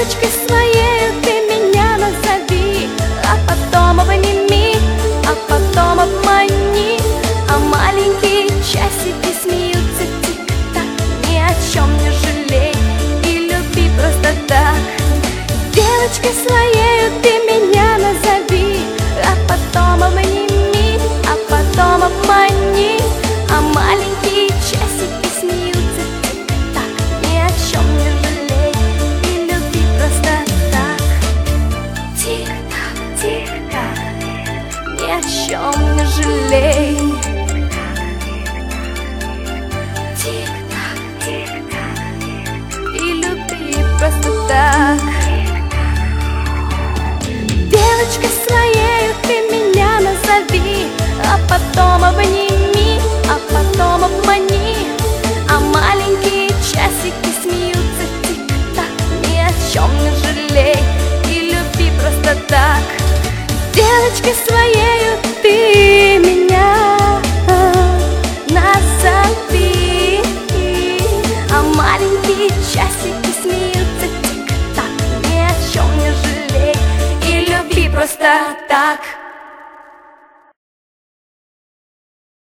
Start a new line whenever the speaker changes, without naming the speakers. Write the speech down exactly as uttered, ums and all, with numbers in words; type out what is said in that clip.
Девочкой своей ты меня назови, а потом обними, а потом обмани. А маленькие часики смеются тик-так. Ни о чем не жалей и люби просто так. Девочкой своей ты меня назови, а потом обними, а потом обмани. А маленькие часики смеются тик-так. Ни о чем не жалей и люби просто так. Тик-так, тик-так, ни о чем не жалей. Тик-так, тик-так, и люби просто так. Девочкой своей ты меня назови, а потом обними, а потом обмани. А маленькие часики смеются тик-так. Ни о чем не жалей и люби просто так. Девочкой своей ты меня назови, а маленькие часики смеются тик-так. Ни о чем не жалей и люби просто так.